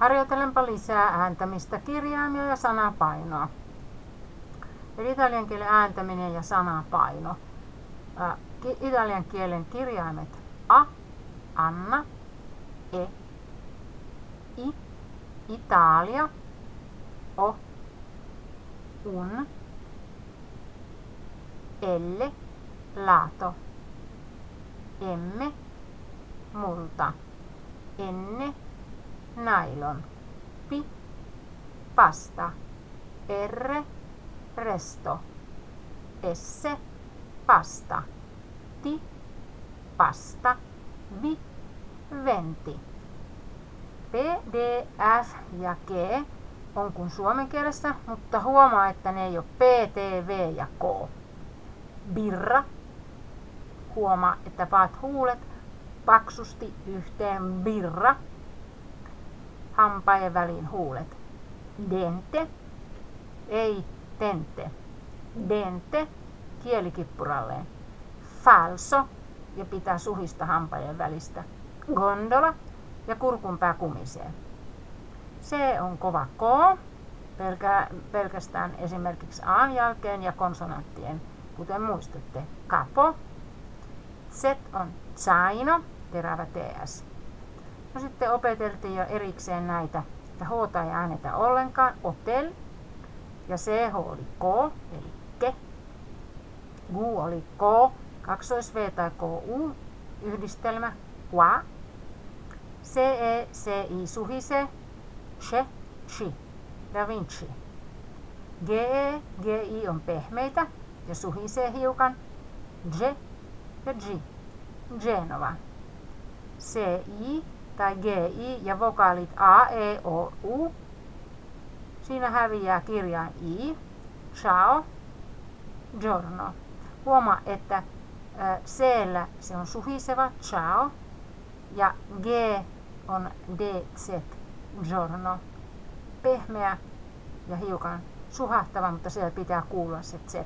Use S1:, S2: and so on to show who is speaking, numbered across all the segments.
S1: Harjoitelenpa lisää ääntämistä, kirjaimia ja sanapainoa. Eli italian kielen ääntäminen ja sanapaino. Italian kielen kirjaimet A, Anna, E, I, Italia, O, un, elle, lato, emme, multa, enne, nylon, pi, pasta, erre, resto, esse, pasta, ti, pasta, vi, venti. P, D, F ja G on kuin suomen kielessä, mutta huomaa, että ne ei ole P, T, V ja K. Birra. Huomaa, että paat huulet paksusti yhteen. Birra. Hampaiden väliin huulet. Dente. Ei tente. Dente. Kielikippuralleen. Falso. Ja pitää suhista hampaiden välistä. Gondola. Ja kurkunpää kumisee. C on kova K. Pelkästään esimerkiksi A:n jälkeen ja konsonanttien, kuten muistatte. Capo. Z on zaino, terävä TS. No sitten opeteltiin jo erikseen näitä, että H ei äänetä ollenkaan. Hotel. Ja CH oli K, eli ke. Gu oli K, kaksois-V tai KU, yhdistelmä. Qua. CE, CI suhise. Che, chi. Da Vinci. GE, GI on pehmeitä ja suhisee hiukan. Ge ja G. Genova. CI tai GI ja vokaalit A, E, O, U. Siinä häviää kirjain I. Ciao. Giorno. Huomaa, että C:llä se on suhiseva. Ciao. Ja G on DZ. Giorno. Pehmeä ja hiukan suhahtava, mutta siellä pitää kuulua se Z.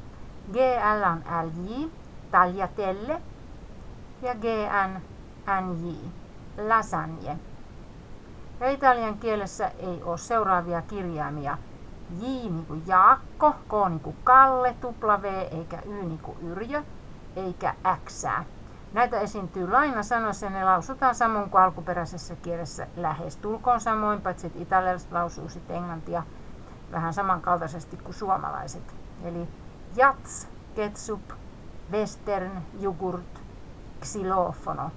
S1: GL on LJ. Tagliatelle. Ja GN, NJ. Lasagne. Ja italian kielessä ei ole seuraavia kirjaimia. J niin kuin Jaakko, K niin kuin Kalle, W eikä Y niin kuin Yrjö, eikä X. Näitä esiintyy lainasanoissa ja ne lausutaan samoin kuin alkuperäisessä kielessä lähestulkoon samoin, paitsi että italialaiset lausuu sitten englantia vähän samankaltaisesti kuin suomalaiset. Eli jats, ketsup, western, jogurt, xylofono.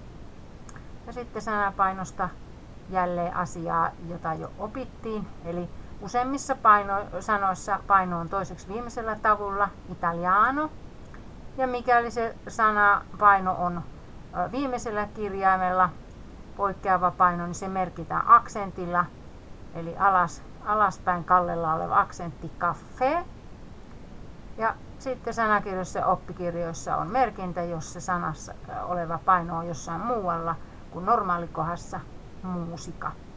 S1: Ja sitten sanapainosta jälleen asiaa, jota jo opittiin. Eli useimmissa sanoissa paino on toiseksi viimeisellä tavulla, italiano. Ja mikäli se sanapaino on viimeisellä kirjaimella poikkeava paino, niin se merkitään aksentilla. Eli alaspäin kallella oleva aksentti caffè. Ja sitten sanakirjoissa ja oppikirjoissa on merkintä, jos se sanassa oleva paino on jossain muualla kuin normaalikohdassa muusika.